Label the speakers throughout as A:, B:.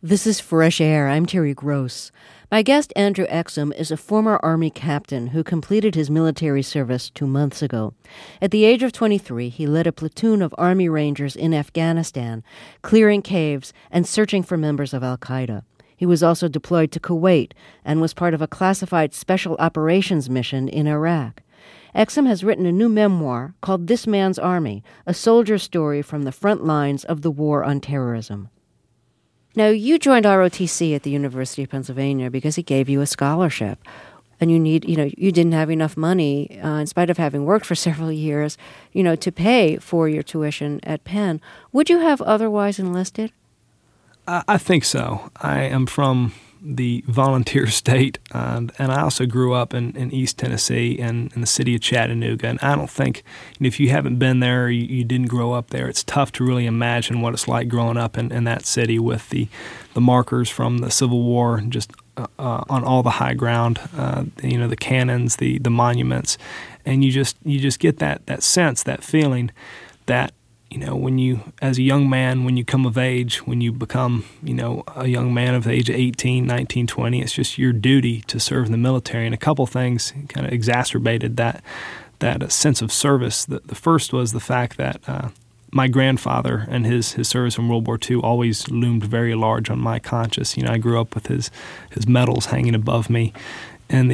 A: This is Fresh Air. I'm Terry Gross. My guest, Andrew Exum, is a former Army captain who completed his military service 2 months ago. At the age of 23, he led a platoon of Army Rangers in Afghanistan, clearing caves and searching for members of al-Qaeda. He was also deployed to Kuwait and was part of a classified special operations mission in Iraq. Exum has written a new memoir called This Man's Army, a soldier's story from the front lines of the war on terrorism. Now, you joined ROTC at the University of Pennsylvania because he gave you a scholarship. And you didn't have enough money, in spite of having worked for several years, to pay for your tuition at Penn. Would you have otherwise enlisted?
B: I think so. I am from the volunteer state, and I also grew up in East Tennessee and in the city of Chattanooga. And I don't think, if you haven't been there, you didn't grow up there, it's tough to really imagine what it's like growing up in that city with the markers from the Civil War just on all the high ground, the cannons, the monuments. And you just get that sense, that feeling that, when you, as a young man, when you come of age, when you become, a young man of the age of 18, 19, 20, it's just your duty to serve in the military. And a couple things kind of exacerbated that sense of service. The first was the fact that my grandfather and his service in World War II always loomed very large on my conscience. I grew up with his medals hanging above me in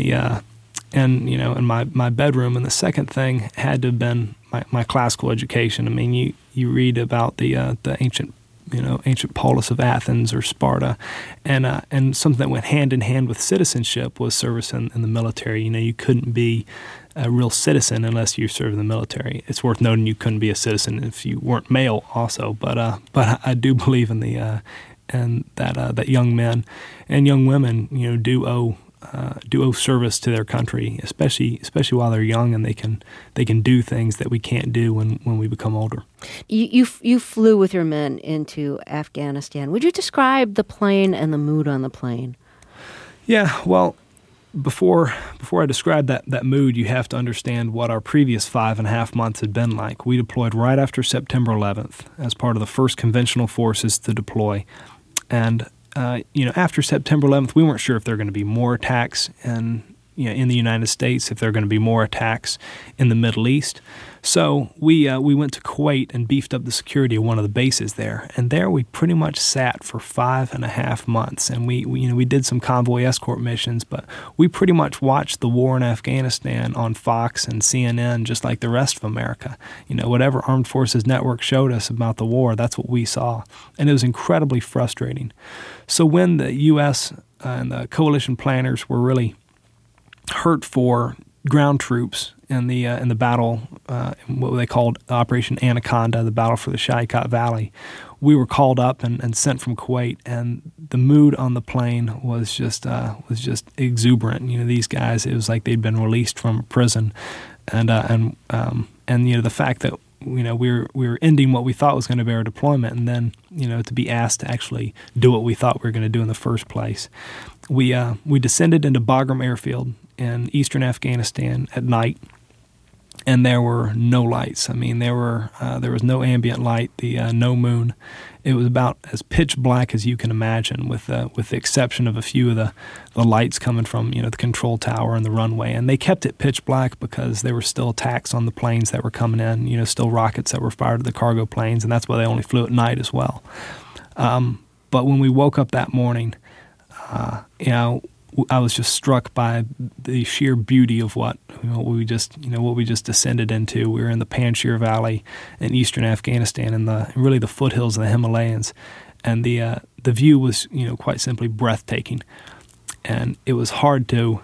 B: in my bedroom. And the second thing had to have been my classical education. I mean, you read about the ancient polis of Athens or Sparta, and something that went hand in hand with citizenship was service in the military. You couldn't be a real citizen unless you served in the military. It's worth noting you couldn't be a citizen if you weren't male, also. But I do believe in that young men and young women do owe service to their country, especially while they're young, and they can do things that we can't do when we become older.
A: You flew with your men into Afghanistan. Would you describe the plane and the mood on the plane?
B: Yeah, well, before I describe that mood, you have to understand what our previous 5.5 months had been like. We deployed right after September 11th as part of the first conventional forces to deploy, and after September 11th, we weren't sure if there were going to be more attacks in the United States, if there were going to be more attacks in the Middle East. So we went to Kuwait and beefed up the security of one of the bases there. And there we pretty much sat for 5.5 months. And we did some convoy escort missions, but we pretty much watched the war in Afghanistan on Fox and CNN just like the rest of America. Whatever Armed Forces Network showed us about the war, that's what we saw. And it was incredibly frustrating. So when the U.S. and the coalition planners were really hurt for ground troops in the battle, what they called Operation Anaconda, the battle for the Shaikat Valley, we were called up and sent from Kuwait, and the mood on the plane was just exuberant. These guys, it was like they'd been released from prison, and the fact that we were ending what we thought was going to be our deployment, and then to be asked to actually do what we thought we were going to do in the first place. We descended into Bagram Airfield in eastern Afghanistan at night, and there were no lights. I mean, there was no ambient light, no moon. It was about as pitch black as you can imagine, with the exception of a few of the lights coming from the control tower and the runway. And they kept it pitch black because there were still attacks on the planes that were coming in. Still rockets that were fired at the cargo planes, and that's why they only flew at night as well. But when we woke up that morning, I was just struck by the sheer beauty of what we just descended into. We were in the Panjshir Valley in eastern Afghanistan, and really the foothills of the Himalayas, and the view was quite simply breathtaking, and it was hard to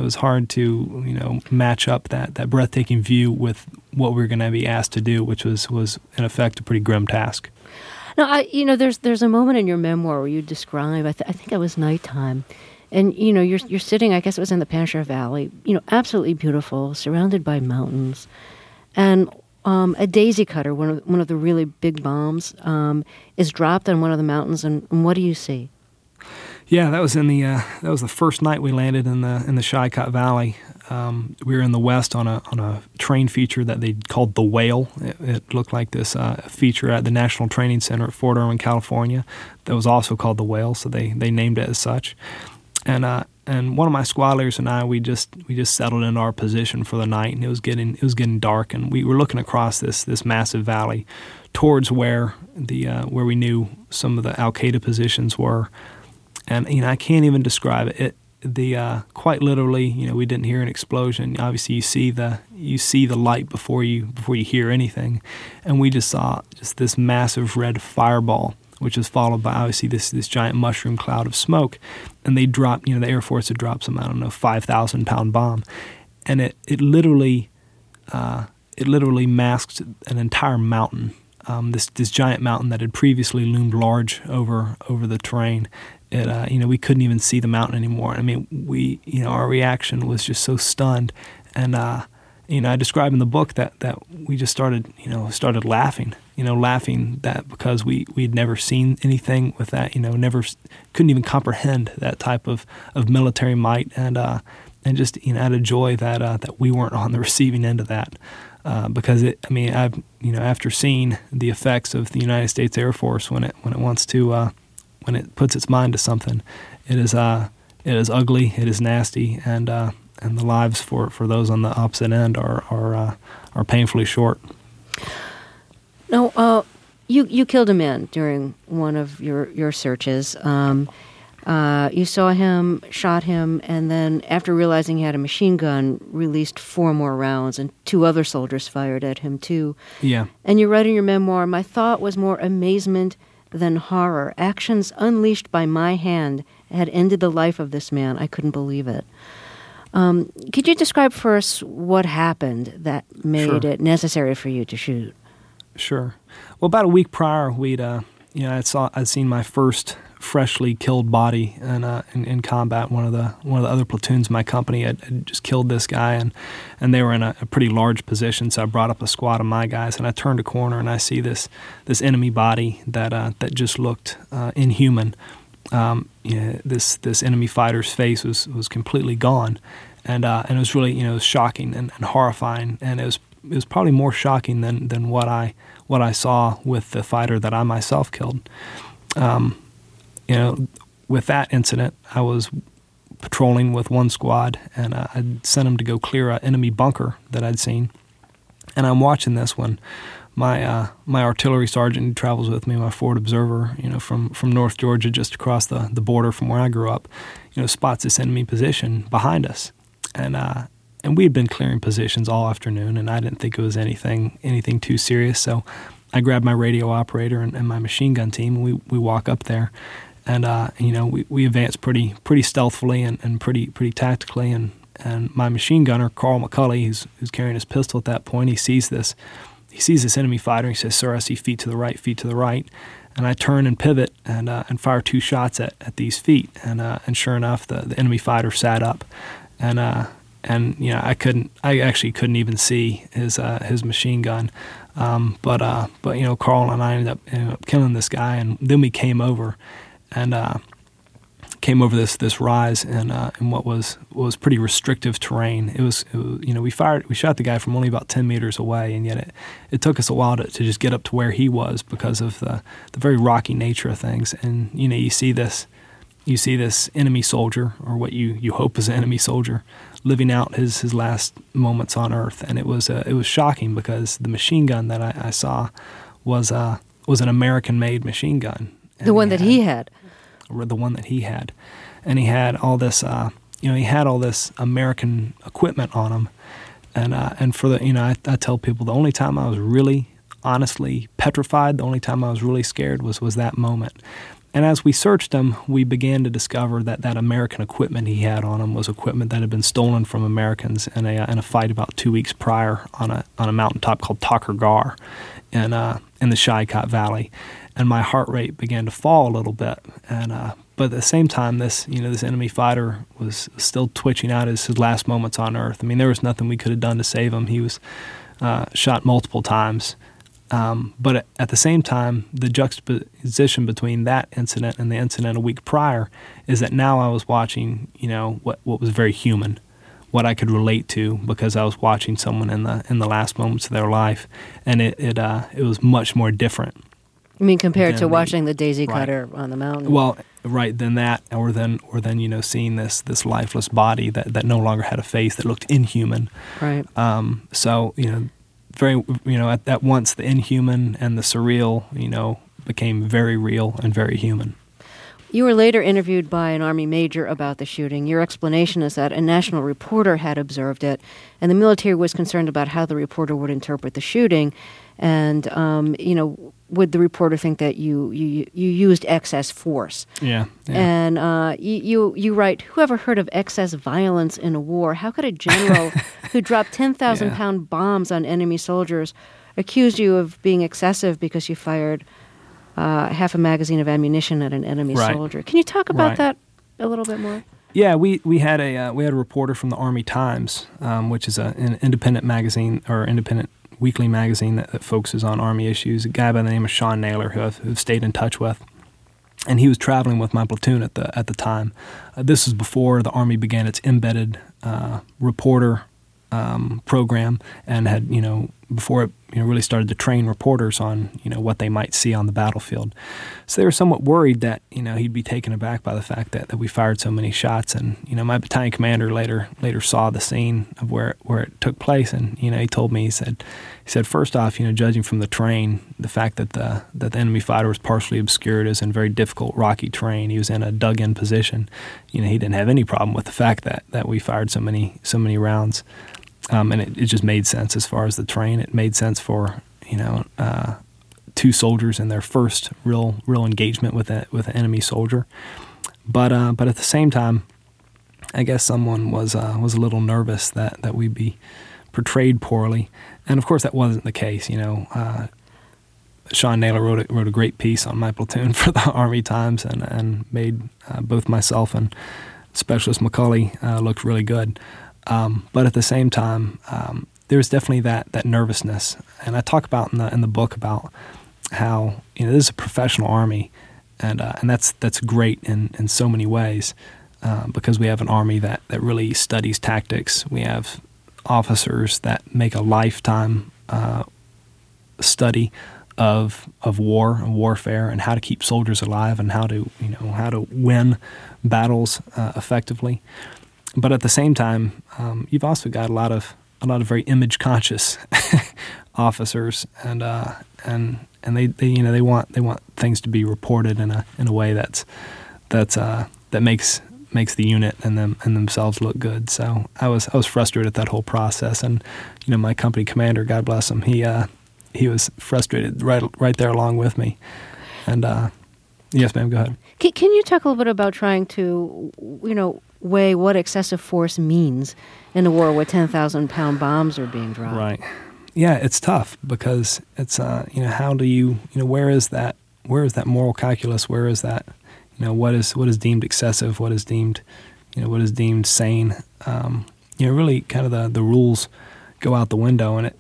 B: match up that breathtaking view with what we were going to be asked to do, which was in effect a pretty grim task.
A: Now, there's a moment in your memoir where you describe, I think it was nighttime. And, you're sitting, I guess it was in the Panjshir Valley, absolutely beautiful, surrounded by mountains. And a daisy cutter, one of the really big bombs, is dropped on one of the mountains. And what do you see?
B: Yeah, that was the first night we landed in the Shaikat Valley. We were in the West on a train feature that they called The Whale. It looked like this feature at the National Training Center at Fort Irwin, California, that was also called The Whale, so they named it as such. And one of my squad leaders and I, we just settled into our position for the night, and it was getting dark, and we were looking across this massive valley towards where we knew some of the Al Qaeda positions were, and I can't even describe it. Quite literally, we didn't hear an explosion. Obviously, you see the light before you hear anything, and we just saw this massive red fireball, which is followed by obviously this giant mushroom cloud of smoke, and they dropped. The Air Force had dropped some 5,000-pound bomb, and it literally masked an entire mountain. This giant mountain that had previously loomed large over the terrain. We couldn't even see the mountain anymore. I mean, our reaction was just so stunned, and I describe in the book that we just started laughing, laughing that because we'd never seen anything with that, never couldn't even comprehend that type of military might, and just out of joy that we weren't on the receiving end of that. Because after seeing the effects of the United States Air Force when it wants to. When it puts its mind to something, it is ugly, it is nasty, and the lives for those on the opposite end are painfully short.
A: No, you killed a man during one of your searches. You saw him, shot him, and then after realizing he had a machine gun, released 4 more rounds, and 2 other soldiers fired at him too.
B: Yeah.
A: And you write in your memoir, "My thought was more amazement than horror. Actions unleashed by my hand had ended the life of this man. I couldn't believe it." Could you describe for us what happened that made it necessary for you to shoot?
B: Sure. Well, about a week prior, I'd seen my first freshly killed body in combat. One of the other platoons in my company had just killed this guy, and they were in a pretty large position. So I brought up a squad of my guys, and I turned a corner and I see this enemy body that just looked inhuman. This enemy fighter's face was completely gone, and it was really it was shocking and horrifying, and it was probably more shocking than what I saw with the fighter that I myself killed. With that incident, I was patrolling with one squad, and I'd sent them to go clear an enemy bunker that I'd seen. And I'm watching this when my artillery sergeant who travels with me, my forward observer, from North Georgia, just across the border from where I grew up, spots this enemy position behind us, and we had been clearing positions all afternoon, and I didn't think it was anything too serious. So I grabbed my radio operator and my machine gun team, and we walk up there. And we advanced pretty stealthily and pretty tactically. And my machine gunner, Carl McCulley, who's carrying his pistol at that point, he sees this enemy fighter. He says, "Sir, I see feet to the right." And I turn and pivot and fire 2 shots at these feet. And sure enough, the enemy fighter sat up. And I actually couldn't even see his machine gun. But Carl and I ended up killing this guy, and then we came over. And came over this rise in what was pretty restrictive terrain. It was we shot the guy from only about 10 meters away, and yet it took us a while to just get up to where he was because of the very rocky nature of things. And you see this enemy soldier, or what you hope is an enemy soldier, living out his last moments on Earth, and it was shocking because the machine gun that I saw was an American-made machine gun.
A: The one that he had.
B: The one that he had. And he had all this, American equipment on him. And for the, I tell people the only time I was really, honestly petrified, the only time I was really scared was that moment. And as we searched him, we began to discover that American equipment he had on him was equipment that had been stolen from Americans in a fight about 2 weeks prior on a mountaintop called Takur Ghar in the Shaikat Valley. And my heart rate began to fall a little bit. But at the same time, this enemy fighter was still twitching out his last moments on Earth. I mean, there was nothing we could have done to save him. He was shot multiple times. But at the same time, the juxtaposition between that incident and the incident a week prior is that now I was watching, what was very human, what I could relate to, because I was watching someone in the last moments of their life, and it was much more different.
A: You mean compared to watching the daisy cutter on the mountain?
B: Well, right, than that, or then seeing this lifeless body that no longer had a face, that looked inhuman.
A: Right.
B: So very at once the inhuman and the surreal became very real and very human.
A: You were later interviewed by an Army major about the shooting. Your explanation is that a national reporter had observed it, and the military was concerned about how the reporter would interpret the shooting. And, would the reporter think that you used excess force?
B: Yeah.
A: And you write, whoever heard of excess violence in a war? How could a general who dropped 10,000-pound bombs on enemy soldiers accuse you of being excessive because you fired half a magazine of ammunition at an enemy soldier? Can you talk about that a little bit more?
B: Yeah, we had a reporter from the Army Times, which is an independent magazine or independent weekly magazine that focuses on Army issues. A guy by the name of Sean Naylor, who I've stayed in touch with, and he was traveling with my platoon at the time. This was before the Army began its embedded reporter program, and had before it really started to train reporters on what they might see on the battlefield. So they were somewhat worried that he'd be taken aback by the fact that we fired so many shots. And my battalion commander later saw the scene of where it took place, and he told me, he said first off, judging from the terrain, the fact that the enemy fighter was partially obscured as in very difficult rocky terrain, he was in a dug-in position. He didn't have any problem with the fact that we fired so many rounds. And it just made sense as far as the terrain. It made sense for two soldiers in their first real engagement with an enemy soldier. But at the same time, I guess someone was a little nervous that we'd be portrayed poorly, and of course that wasn't the case. Sean Naylor wrote a great piece on my platoon for the Army Times, and made both myself and Specialist McCulley look really good. But at the same time, there was definitely that nervousness, and I talk about in the book about how this is a professional army, and that's great in so many ways, because we have an army that really studies tactics. We have officers that make a lifetime study of war and warfare, and how to keep soldiers alive, and how to win battles effectively. But at the same time, you've also got a lot of very image conscious officers, and they want things to be reported in a way that makes the unit and themselves look good. So I was frustrated at that whole process, and my company commander, God bless him, he was frustrated right there along with me. And yes, ma'am, go ahead.
A: Can you talk a little bit about trying to weigh what excessive force means in a war where 10,000-pound bombs are being dropped?
B: Right. Yeah, it's tough, because it's how do you where is that moral calculus? Where is that what is deemed excessive? What is deemed sane? Really kind of the rules go out the window, and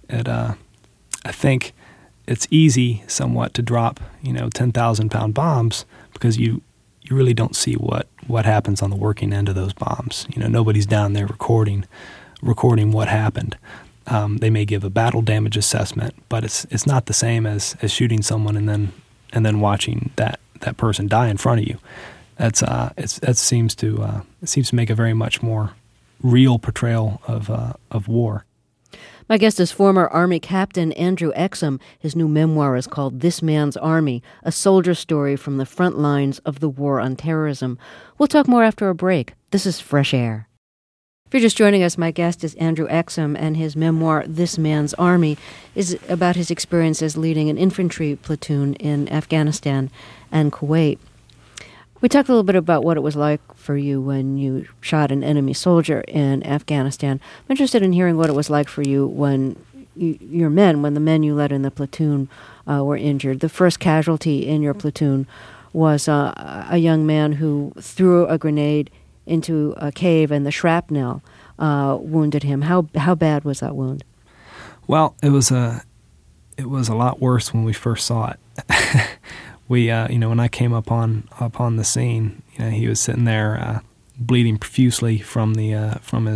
B: I think it's easy somewhat to drop 10,000-pound bombs, because you really don't see what happens on the working end of those bombs. Nobody's down there recording what happened. They may give a battle damage assessment, but it's not the same as shooting someone and then watching that person die in front of you. It seems to make a very much more real portrayal of war.
A: My guest is former Army Captain Andrew Exum. His new memoir is called This Man's Army, a soldier story from the front lines of the war on terrorism. We'll talk more after a break. This is Fresh Air. If you're just joining us, my guest is Andrew Exum, and his memoir, This Man's Army, is about his experiences leading an infantry platoon in Afghanistan and Kuwait. We talked a little bit about what it was like for you when you shot an enemy soldier in Afghanistan. I'm interested in hearing what it was like for you when the men you led in the platoon were injured. The first casualty in your platoon was a young man who threw a grenade into a cave, and the shrapnel wounded him. How bad was that wound?
B: Well, it was a lot worse when we first saw it. We, when I came upon the scene, he was sitting there bleeding profusely from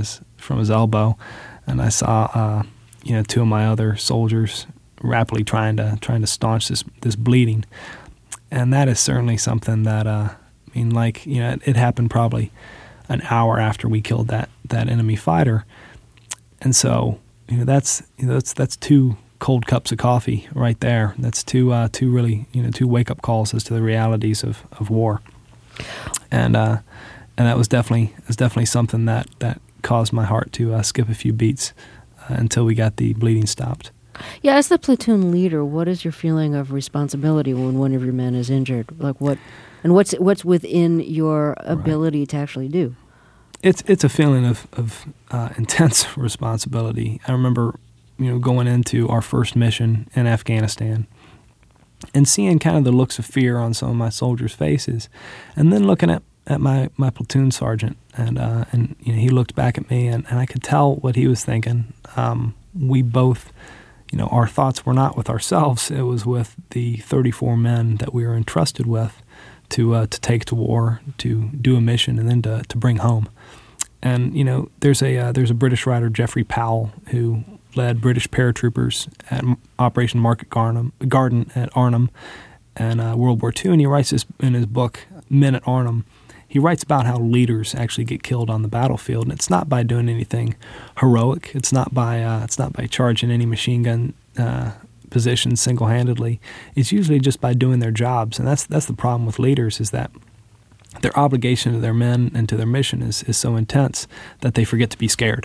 B: from his elbow, and I saw two of my other soldiers rapidly trying to staunch this bleeding, and that is certainly something that it happened probably an hour after we killed that enemy fighter, and so that's two cold cups of coffee right there. That's two wake up calls as to the realities of war, and that was definitely something that caused my heart to skip a few beats until we got the bleeding stopped.
A: Yeah, as the platoon leader, what is your feeling of responsibility when one of your men is injured? Like what's within your ability to actually do?
B: It's a feeling of intense responsibility. I remember, going into our first mission in Afghanistan and seeing kind of the looks of fear on some of my soldiers' faces, and then looking at my platoon sergeant, and he looked back at me, and I could tell what he was thinking. We both, our thoughts were not with ourselves; it was with the 34 men that we were entrusted with to take to war, to do a mission, and then to bring home. And there's a British writer, Geoffrey Powell, who led British paratroopers at Operation Market Garden at Arnhem and World War II, and he writes this in his book Men at Arnhem. He writes about how leaders actually get killed on the battlefield, and it's not by doing anything heroic. It's not by charging any machine gun position single-handedly. It's usually just by doing their jobs, and that's the problem with leaders, is that their obligation to their men and to their mission is so intense that they forget to be scared,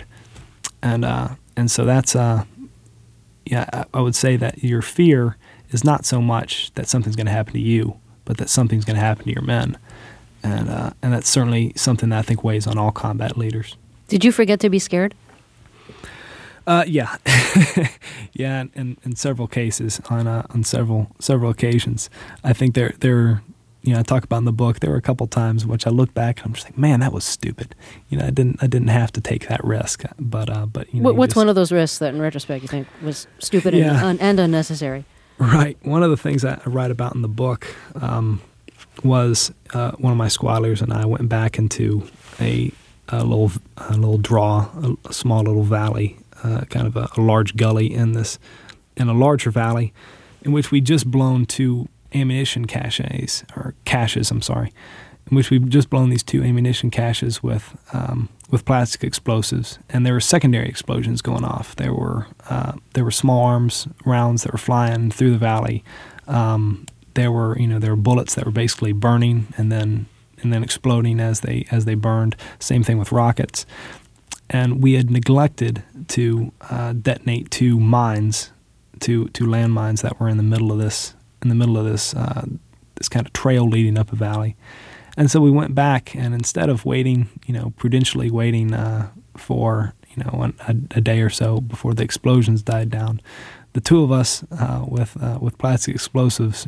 B: and so that's I would say that your fear is not so much that something's going to happen to you, but that something's going to happen to your men, and that's certainly something that I think weighs on all combat leaders.
A: Did you forget to be scared?
B: Yeah, yeah, in several cases, on several occasions. I think there. I talk about in the book, there were a couple times in which I look back and I'm just like, man, that was stupid. I didn't have to take that risk. But
A: what's one of those risks that, in retrospect, you think was stupid and unnecessary?
B: Right. One of the things I write about in the book was one of my squadlers and I went back into a little draw, a small little valley, kind of a large gully in a larger valley, in which we just blown two ammunition caches, in which we've just blown these two ammunition caches with plastic explosives, and there were secondary explosions going off. There were small arms rounds that were flying through the valley. There were bullets that were basically burning and then exploding as they burned. Same thing with rockets, and we had neglected to detonate two landmines that were in the middle of this kind of trail leading up a valley. And so we went back, and instead of waiting, prudentially waiting for a day or so before the explosions died down, the two of us with plastic explosives,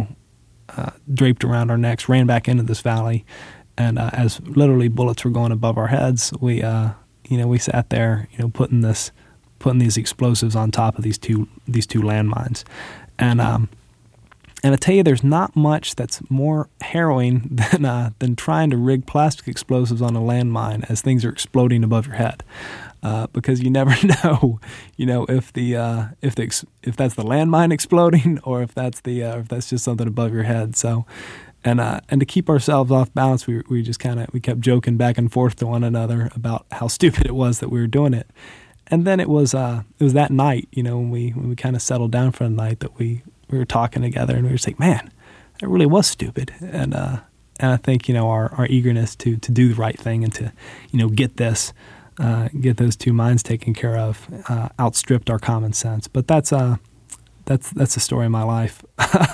B: draped around our necks, ran back into this valley, and as literally bullets were going above our heads, we sat there, putting these explosives on top of these two landmines, and I tell you, there's not much that's more harrowing than trying to rig plastic explosives on a landmine as things are exploding above your head, because you never know, if that's the landmine exploding or if that's just something above your head. So, and to keep ourselves off balance, we kept joking back and forth to one another about how stupid it was that we were doing it. And then it was that night, when we kind of settled down for the night, that we were talking together, and we were just like, man, that really was stupid. And I think, our eagerness to do the right thing and to, get those two mines taken care of outstripped our common sense. But that's the story of my life.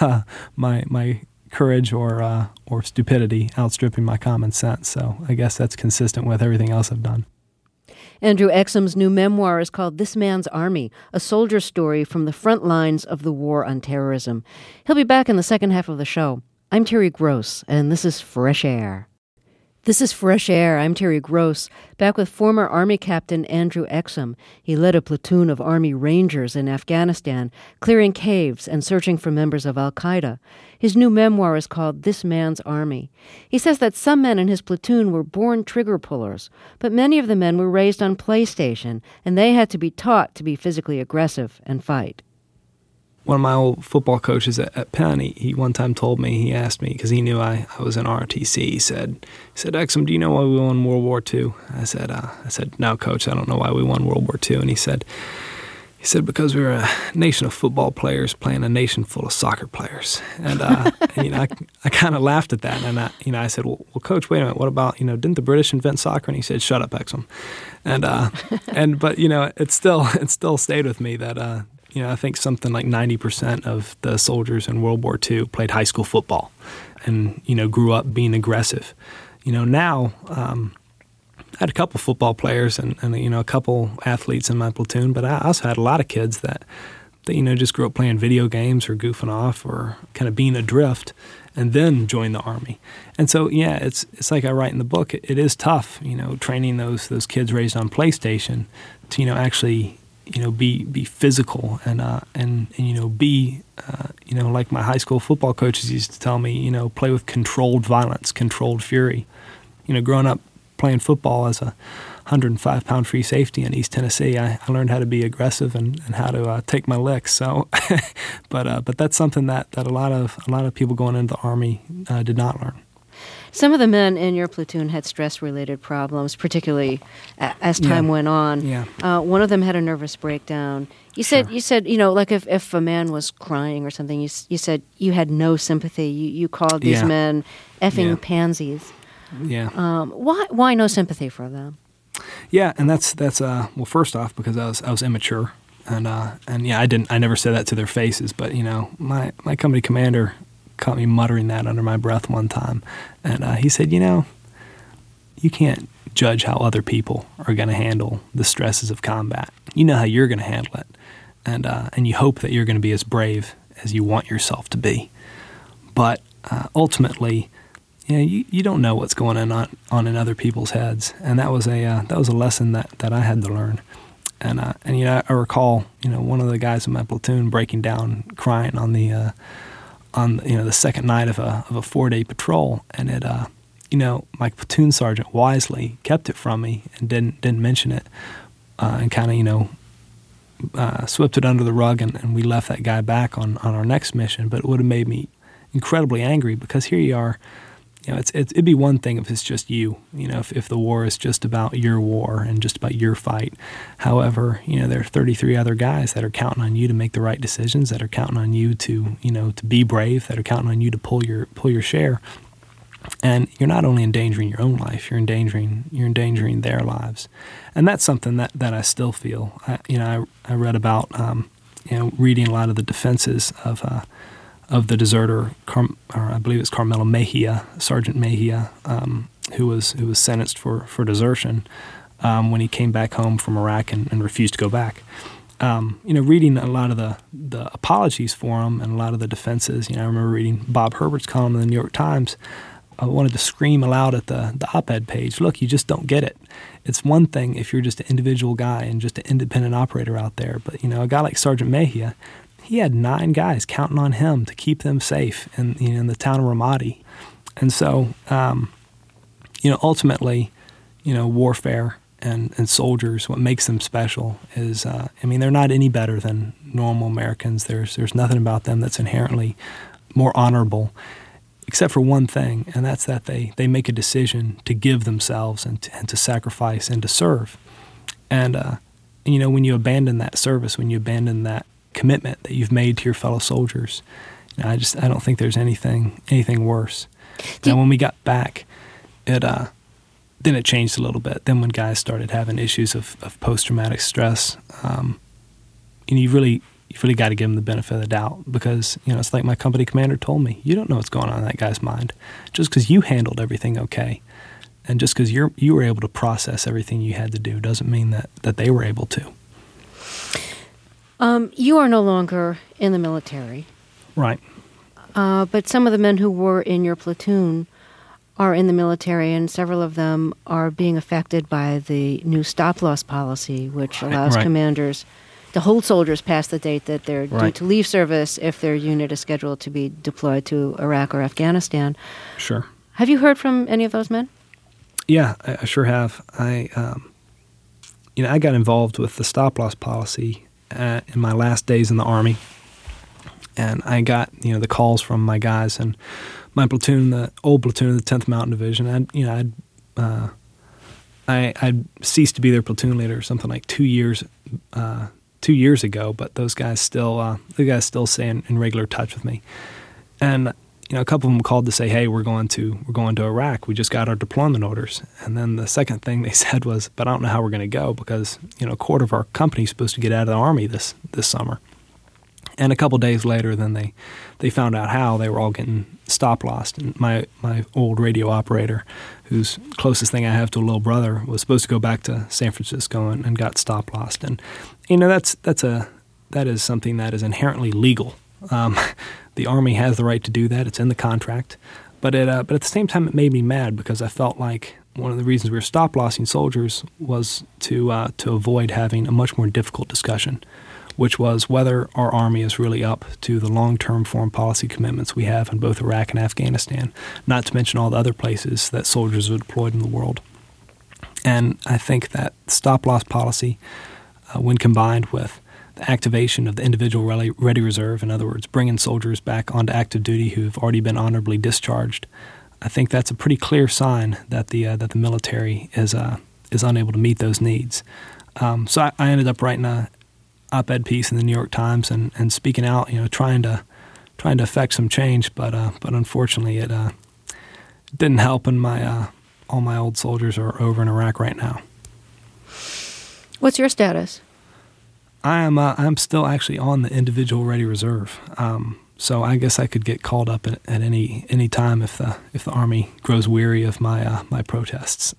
B: my courage or stupidity outstripping my common sense. So I guess that's consistent with everything else I've done.
A: Andrew Exum's new memoir is called This Man's Army, a soldier story from the front lines of the war on terrorism. He'll be back in the second half of the show. I'm Terry Gross, and this is Fresh Air. This is Fresh Air. I'm Terry Gross, back with former Army Captain Andrew Exum. He led a platoon of Army Rangers in Afghanistan, clearing caves and searching for members of al-Qaeda. His new memoir is called This Man's Army. He says that some men in his platoon were born trigger pullers, but many of the men were raised on PlayStation, and they had to be taught to be physically aggressive and fight.
B: One of my old football coaches at Penn, he one time told me, he asked me, because he knew I was in ROTC, he said, Exum, do you know why we won World War II? I said, no, Coach, I don't know why we won World War II. And he said, because we were a nation of football players playing a nation full of soccer players. And, I kind of laughed at that. And, I said, well, Coach, wait a minute, what about, didn't the British invent soccer? And he said, shut up, Exum. But, it still stayed with me that, I think something like 90% of the soldiers in World War II played high school football and, grew up being aggressive. Now I had a couple football players and a couple athletes in my platoon, but I also had a lot of kids that just grew up playing video games or goofing off or kind of being adrift and then joined the Army. And so, it's like I write in the book, it is tough, training those kids raised on PlayStation to, actually be physical and be like my high school football coaches used to tell me, play with controlled violence, controlled fury. Growing up playing football as a 105-pound free safety in East Tennessee, I learned how to be aggressive and how to take my licks. So, but that's something that a lot of people going into the Army did not learn.
A: Some of the men in your platoon had stress-related problems, particularly as time went on.
B: Yeah.
A: One of them had a nervous breakdown. You said, like if a man was crying or something, you said you had no sympathy. You called these men effing pansies.
B: Yeah.
A: Why no sympathy for them?
B: Yeah, and that's well, first off, because I was immature, and I never said that to their faces, but my company commander caught me muttering that under my breath one time. And he said, you can't judge how other people are going to handle the stresses of combat. You know how you're going to handle it. And you hope that you're going to be as brave as you want yourself to be. But ultimately, you don't know what's going on in other people's heads. And that was a lesson that I had to learn. And I recall, one of the guys in my platoon breaking down, crying on the second night of a 4-day patrol, and it my platoon sergeant wisely kept it from me and didn't mention it, and kind of swept it under the rug, and we left that guy back on our next mission. But it would have made me incredibly angry, because here you are. It'd be one thing if it's just you, if the war is just about your war and just about your fight. However, there are 33 other guys that are counting on you to make the right decisions, that are counting on you to be brave, that are counting on you to pull your share. And you're not only endangering your own life, you're endangering their lives. And that's something that I still feel. I read about, reading a lot of the defenses of the deserter, or I believe it's Carmelo Mejia, Sergeant Mejia, who was sentenced for desertion when he came back home from Iraq and refused to go back. Reading a lot of the apologies for him and a lot of the defenses. I remember reading Bob Herbert's column in the New York Times. I wanted to scream aloud at the op-ed page, look, you just don't get it. It's one thing if you're just an individual guy and just an independent operator out there, but a guy like Sergeant Mejia, he had 9 guys counting on him to keep them safe in the town of Ramadi. And so, ultimately, warfare and soldiers, what makes them special is, they're not any better than normal Americans. There's nothing about them that's inherently more honorable, except for one thing, and that's that they make a decision to give themselves and to sacrifice and to serve. And, when you abandon that service, when you abandon that commitment that you've made to your fellow soldiers, I don't think there's anything worse. Now, when we got back, then it changed a little bit. Then when guys started having issues of post-traumatic stress, you've really got to give them the benefit of the doubt, because it's like my company commander told me, you don't know what's going on in that guy's mind. Just because you handled everything okay, and just because you were able to process everything you had to do, doesn't mean that they were able to.
A: You are no longer in the military.
B: Right.
A: But some of the men who were in your platoon are in the military, and several of them are being affected by the new stop-loss policy, which allows commanders to hold soldiers past the date that they're due to leave service if their unit is scheduled to be deployed to Iraq or Afghanistan.
B: Sure.
A: Have you heard from any of those men?
B: Yeah, I sure have. I got involved with the stop-loss policy in my last days in the Army, and I got the calls from my guys and my platoon, the old platoon of the 10th Mountain Division. I'd ceased to be their platoon leader something like 2 years ago, but those guys still stay in regular touch with me. And a couple of them called to say, "Hey, we're going to Iraq. We just got our deployment orders." And then the second thing they said was, "But I don't know how we're going to go because a quarter of our company is supposed to get out of the Army this summer." And a couple of days later, then they found out how they were all getting stop-lossed. And my old radio operator, whose closest thing I have to a little brother, was supposed to go back to San Francisco and got stop-lossed. And that is something that is inherently legal. The Army has the right to do that. It's in the contract. But at the same time, it made me mad because I felt like one of the reasons we were stop-lossing soldiers was to avoid having a much more difficult discussion, which was whether our Army is really up to the long-term foreign policy commitments we have in both Iraq and Afghanistan, not to mention all the other places that soldiers are deployed in the world. And I think that stop-loss policy, when combined with the activation of the individual ready reserve, in other words, bringing soldiers back onto active duty who have already been honorably discharged, I think that's a pretty clear sign that the military is unable to meet those needs. So I ended up writing a op-ed piece in the New York Times and speaking out, trying to affect some change, but unfortunately it didn't help, and all my old soldiers are over in Iraq right now.
A: What's your status?
B: I'm still actually on the individual ready reserve, so I guess I could get called up at any time if the Army grows weary of my protests.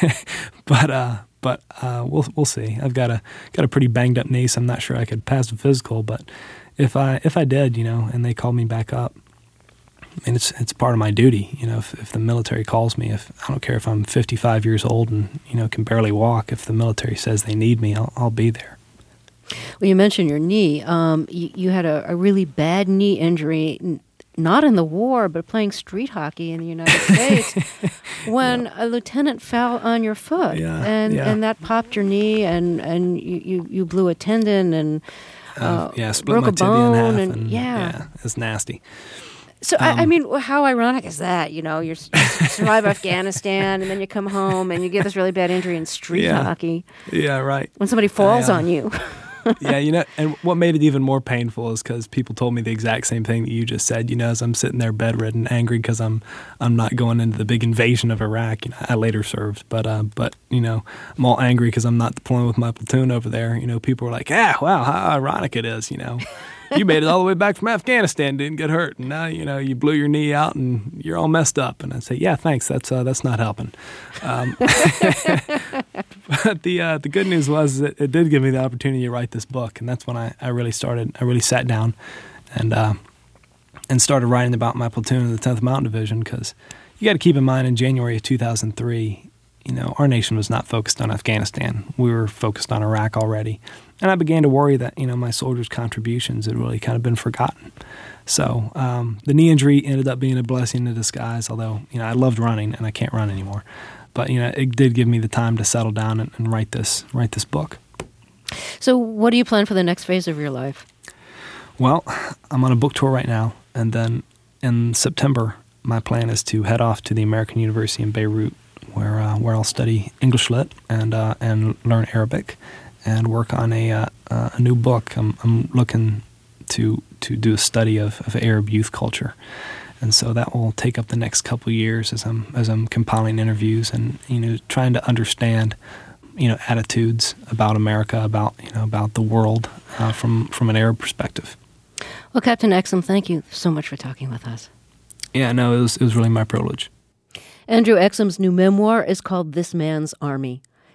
B: But we'll see. I've got a pretty banged up knee, so I'm not sure I could pass the physical. But if I did, and they called me back up, I mean it's part of my duty. If the military calls me, if I don't care if I'm 55 years old and can barely walk, if the military says they need me, I'll be there.
A: Well, you mentioned your knee. You had a really bad knee injury, not in the war, but playing street hockey in the United States, when a lieutenant fell on your foot, and that popped your knee, and you blew a tendon and
B: split
A: broke
B: my
A: a bone,
B: tibia in half, and it's nasty.
A: So, I mean, how ironic is that? You survive Afghanistan, and then you come home, and you get this really bad injury in street hockey.
B: Yeah, right.
A: When somebody falls on you.
B: Yeah, and what made it even more painful is because people told me the exact same thing that you just said. As I'm sitting there bedridden, angry because I'm not going into the big invasion of Iraq. I later served, but I'm all angry because I'm not deploying with my platoon over there. People were like, wow, how ironic it is. You made it all the way back from Afghanistan, didn't get hurt, and now you blew your knee out and you're all messed up. And I say, yeah, thanks. That's not helping. But the good news was that it did give me the opportunity to write this book, and that's when I really started. I really sat down and started writing about my platoon in the 10th Mountain Division, because you got to keep in mind in January of 2003, our nation was not focused on Afghanistan. We were focused on Iraq already. And I began to worry that, my soldiers' contributions had really kind of been forgotten. So the knee injury ended up being a blessing in disguise, although, I loved running and I can't run anymore. But, it did give me the time to settle down and write this book.
A: So what do you plan for the next phase of your life?
B: Well, I'm on a book tour right now. And then in September, my plan is to head off to the American University in Beirut, where I'll study English Lit and learn Arabic and work on a new book. I'm looking to do a study of Arab youth culture, and so that will take up the next couple of years as I'm compiling interviews and trying to understand attitudes about America, about the world from an Arab perspective.
A: Well, Captain Exum, thank you so much for talking with us.
B: Yeah, no, it was really my privilege.
A: Andrew Exum's new memoir is called This Man's Army.